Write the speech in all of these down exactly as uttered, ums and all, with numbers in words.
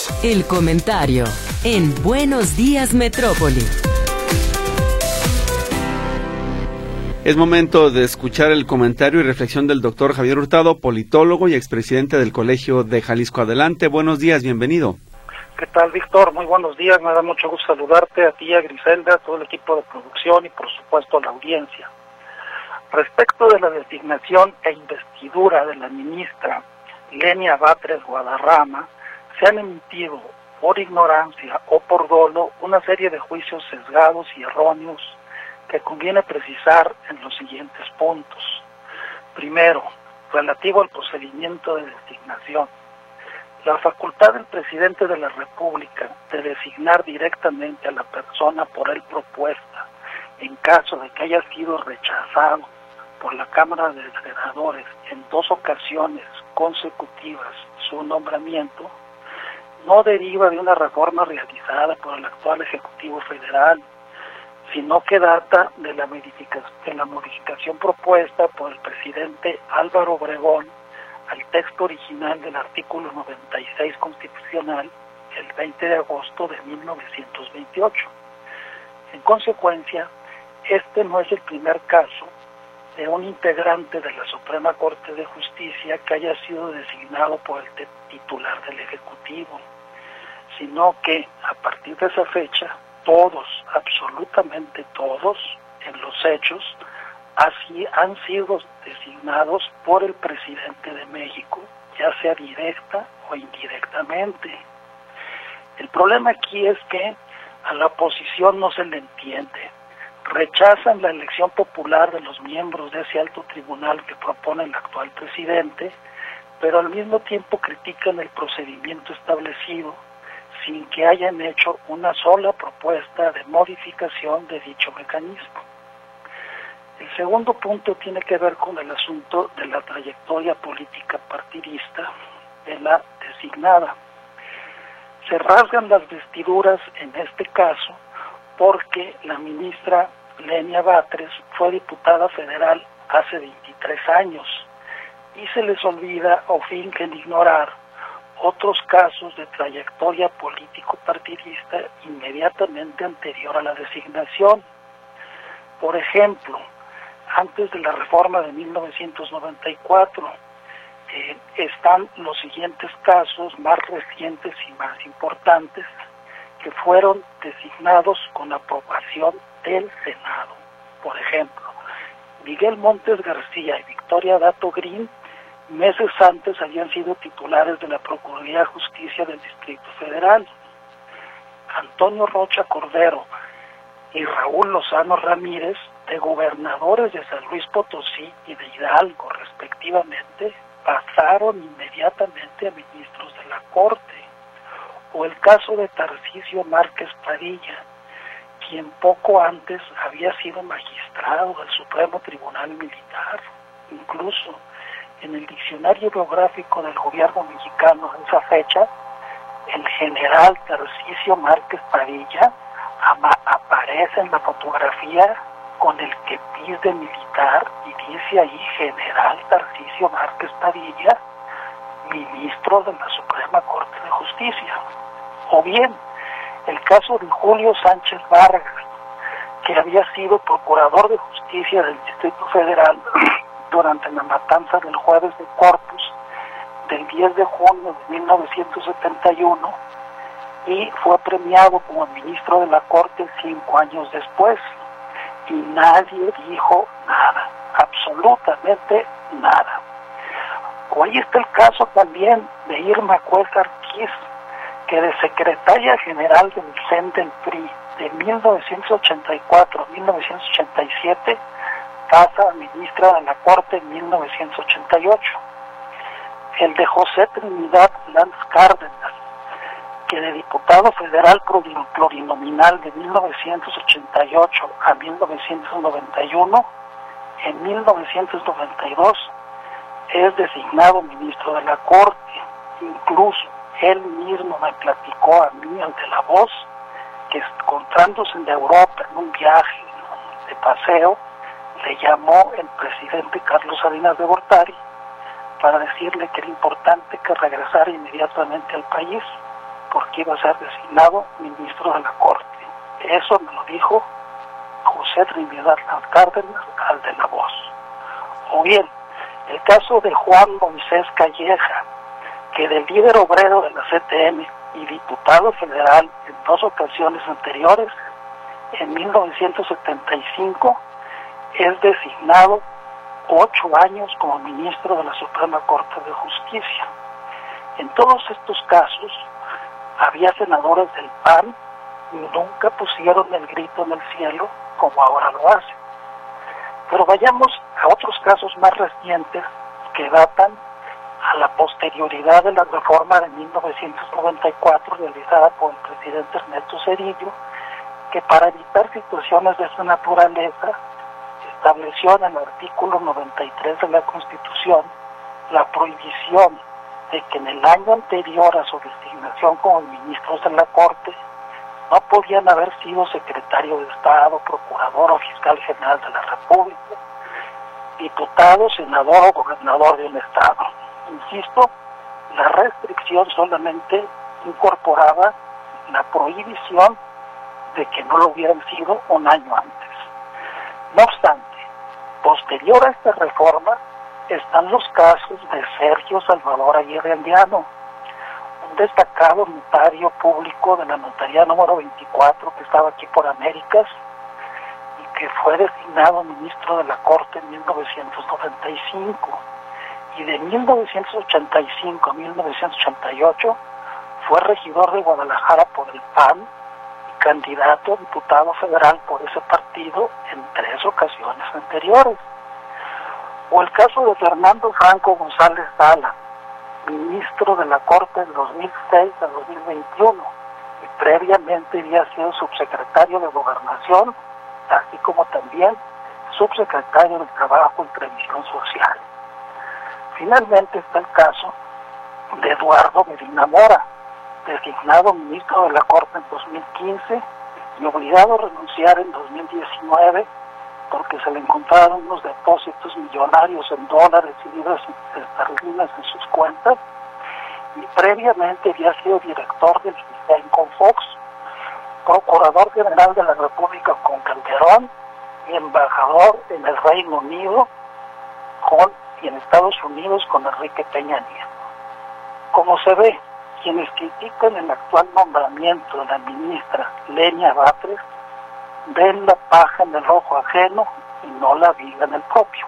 El comentario en Buenos Días Metrópoli. Es momento de escuchar el comentario y reflexión del doctor Javier Hurtado, politólogo y expresidente del Colegio de Jalisco. Adelante, buenos días, bienvenido. ¿Qué tal, Víctor? Muy buenos días, me da mucho gusto saludarte a ti, a Griselda, a todo el equipo de producción y por supuesto a la audiencia. Respecto de la designación e investidura de la ministra Lenia Batres Guadarrama, se han emitido por ignorancia o por dolo una serie de juicios sesgados y erróneos que conviene precisar en los siguientes puntos. Primero, relativo al procedimiento de designación. La facultad del presidente de la República de designar directamente a la persona por él propuesta, en caso de que haya sido rechazado por la Cámara de Senadores en dos ocasiones consecutivas su nombramiento, no deriva de una reforma realizada por el actual Ejecutivo Federal, sino que data de la modificación, de la modificación propuesta por el presidente Álvaro Obregón al texto original del artículo noventa y seis constitucional el veinte de agosto de mil novecientos veintiocho. En consecuencia, este no es el primer caso de un integrante de la Suprema Corte de Justicia que haya sido designado por el titular del Ejecutivo, sino que a partir de esa fecha todos, absolutamente todos, en los hechos, así han sido designados por el presidente de México, ya sea directa o indirectamente. El problema aquí es que a la oposición no se le entiende. Rechazan la elección popular de los miembros de ese alto tribunal que propone el actual presidente, pero al mismo tiempo critican el procedimiento establecido sin que hayan hecho una sola propuesta de modificación de dicho mecanismo. El segundo punto tiene que ver con el asunto de la trayectoria política partidista de la designada. Se rasgan las vestiduras en este caso porque la ministra Lenia Batres fue diputada federal hace veintitrés años y se les olvida o fingen ignorar otros casos de trayectoria político-partidista inmediatamente anterior a la designación. Por ejemplo, antes de la reforma de mil novecientos noventa y cuatro, eh, están los siguientes casos más recientes y más importantes que fueron designados con aprobación del Senado. Por ejemplo, Miguel Montes García y Victoria Dato Green meses antes habían sido titulares de la Procuraduría de Justicia del Distrito Federal. Antonio Rocha Cordero y Raúl Lozano Ramírez, de gobernadores de San Luis Potosí y de Hidalgo, respectivamente, pasaron inmediatamente a ministros de la Corte. O el caso de Tarcisio Márquez Padilla, quien poco antes había sido magistrado del Supremo Tribunal Militar. Incluso en el diccionario biográfico del gobierno mexicano en esa fecha, el general Tarcisio Márquez Padilla ama, aparece en la fotografía con el kepiz de militar y dice ahí general Tarcisio Márquez Padilla, ministro de la Suprema Corte de Justicia. O bien, el caso de Julio Sánchez Vargas, que había sido procurador de justicia del Distrito Federal durante la matanza del Jueves de Corpus del diez de junio de mil novecientos setenta y uno y fue premiado como ministro de la Corte cinco años después y nadie dijo nada, absolutamente nada. O ahí está el caso también de Irma Cuéllar Kiss, que de secretaria general del C E N del P R I de mil novecientos ochenta y cuatro a mil novecientos ochenta y siete pasa a ministra de la Corte en mil novecientos ochenta y ocho. El de José Trinidad Lanz Cárdenas, que de diputado federal plurinominal de mil novecientos ochenta y ocho a mil novecientos noventa y uno, en mil novecientos noventa y dos es designado ministro de la Corte. Incluso él mismo me platicó a mí ante La Voz que encontrándose en Europa en un viaje de paseo, le llamó el presidente Carlos Salinas de Gortari para decirle que era importante que regresara inmediatamente al país. porque iba a ser designado ministro de la Corte. Eso me lo dijo José Trinidad Las Cárdenas al de La Voz. O bien, el caso de Juan Moisés Calleja, que del líder obrero de la C T M y diputado federal en dos ocasiones anteriores, en mil novecientos setenta y cinco, es designado ocho años como ministro de la Suprema Corte de Justicia. En todos estos casos, había senadores del P A N y nunca pusieron el grito en el cielo como ahora lo hacen. Pero vayamos a otros casos más recientes que datan a la posterioridad de la reforma de mil novecientos noventa y cuatro realizada por el presidente Ernesto Zedillo, que para evitar situaciones de esa naturaleza estableció en el artículo noventa y tres de la Constitución la prohibición de que en el año anterior a su designación como ministros de la Corte no podían haber sido secretario de Estado, procurador o fiscal general de la República, diputado, senador o gobernador de un Estado. Insisto, la restricción solamente incorporaba la prohibición de que no lo hubieran sido un año antes. No obstante, posterior a esta reforma están los casos de Sergio Salvador Aguirre Andiano, un destacado notario público de la notaría número veinticuatro que estaba aquí por Américas y que fue designado ministro de la Corte en mil novecientos noventa y cinco, y de mil novecientos ochenta y cinco a mil novecientos ochenta y ocho fue regidor de Guadalajara por el P A N y candidato a diputado federal por ese partido en tres ocasiones anteriores. O el caso de Fernando Franco González Sala, ministro de la Corte de dos mil seis a dos mil veintiuno, y previamente había sido subsecretario de Gobernación, así como también subsecretario del Trabajo y Previsión Social. Finalmente está el caso de Eduardo Medina Mora, designado ministro de la Corte en dos mil quince y obligado a renunciar en dos mil diecinueve porque se le encontraron unos depósitos millonarios en dólares y libras esterlinas en sus cuentas, y previamente había sido director del Inconfox, procurador general de la República con Calderón y embajador en el Reino Unido con, y en Estados Unidos con Enrique Peña Nieto. Como se ve, quienes critican el actual nombramiento de la ministra Lenia Batres ven la paja en el ojo ajeno y no la viga en el propio.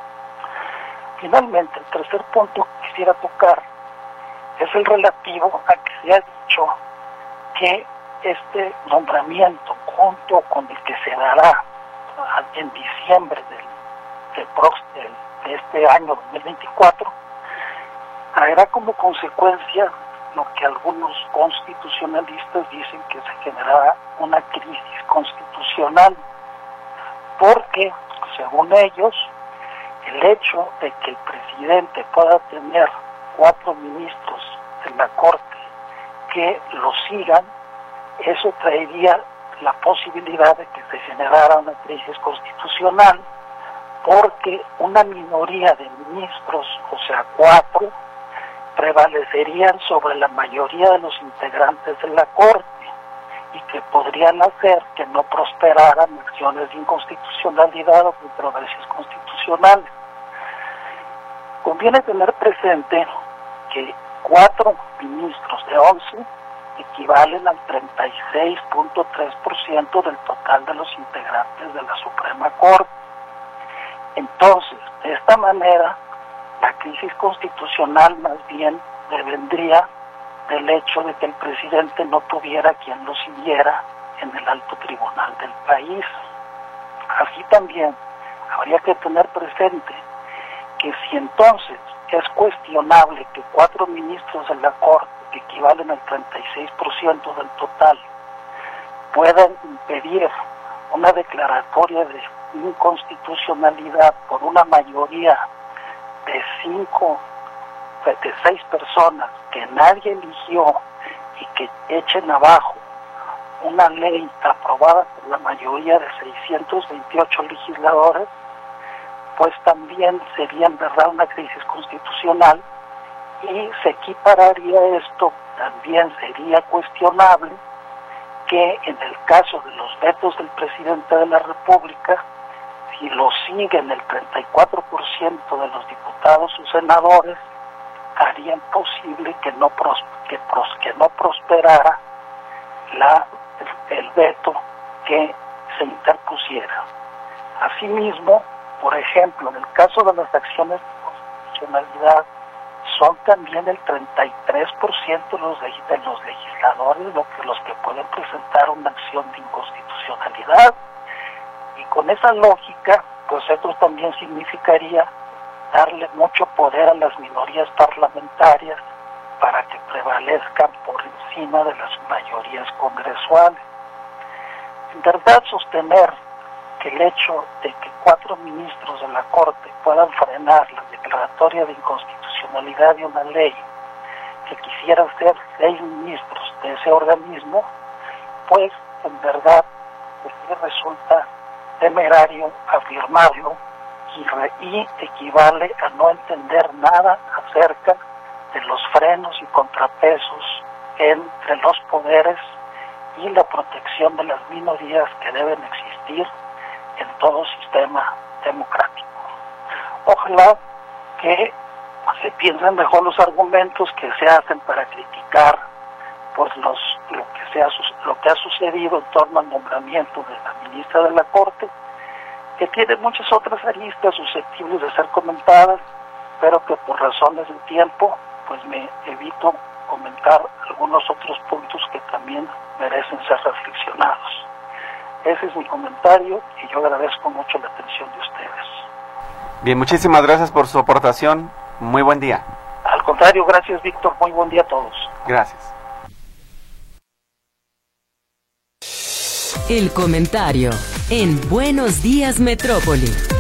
Finalmente, el tercer punto que quisiera tocar es el relativo a que se ha dicho que este nombramiento, junto con el que se dará en diciembre del, del, del, de este año dos mil veinticuatro, traerá como consecuencia lo que algunos constitucionalistas dicen que se generará una crisis constitucional, porque, según ellos, el hecho de que el presidente pueda tener cuatro ministros en la Corte que lo sigan, eso traería la posibilidad de que se generara una crisis constitucional, porque una minoría de ministros, o sea, cuatro, prevalecerían sobre la mayoría de los integrantes de la Corte y que podrían hacer que no prosperaran acciones de inconstitucionalidad o controversias constitucionales. Conviene tener presente que cuatro ministros de once equivalen al treinta y seis punto tres por ciento del total de los integrantes de la Suprema Corte. Entonces, de esta manera, la crisis constitucional más bien devendría del hecho de que el presidente no tuviera quien lo siguiera en el alto tribunal del país. Así también habría que tener presente que si entonces es cuestionable que cuatro ministros de la Corte, que equivalen al treinta y seis por ciento del total, puedan impedir una declaratoria de inconstitucionalidad por una mayoría de cinco, de seis personas que nadie eligió y que echen abajo una ley aprobada por la mayoría de seiscientos veintiocho legisladores, pues también sería en verdad una crisis constitucional y se equipararía esto, también sería cuestionable que en el caso de los vetos del presidente de la República, si lo siguen el treinta y cuatro por ciento de los diputados o senadores, harían posible que no, pros, que, pros, que no prosperara la, el, el veto que se interpusiera. Asimismo, por ejemplo, en el caso de las acciones de constitucionalidad, son también el treinta y tres por ciento los de, de los legisladores lo que, los que pueden presentar una acción de inconstitucionalidad. Y con esa lógica, pues esto también significaría darle mucho poder a las minorías parlamentarias para que prevalezcan por encima de las mayorías congresuales. En verdad, sostener que el hecho de que cuatro ministros de la Corte puedan frenar la declaratoria de inconstitucionalidad de una ley que quisieran ser seis ministros de ese organismo, pues en verdad pues, resulta temerario afirmarlo y, re, y equivale a no entender nada acerca de los frenos y contrapesos entre los poderes y la protección de las minorías que deben existir en todo sistema democrático. Ojalá que se piensen mejor los argumentos que se hacen para criticar pues los lo que se ha, lo que ha sucedido en torno al nombramiento de la ministra de la Corte, que tiene muchas otras aristas susceptibles de ser comentadas, pero que por razones de tiempo pues me evito comentar algunos otros puntos que también merecen ser reflexionados. Ese es mi comentario y yo agradezco mucho la atención de ustedes. Bien, muchísimas gracias por su aportación. Muy buen día. Al contrario, gracias, Víctor. Muy buen día a todos. Gracias. El comentario en Buenos Días Metrópoli.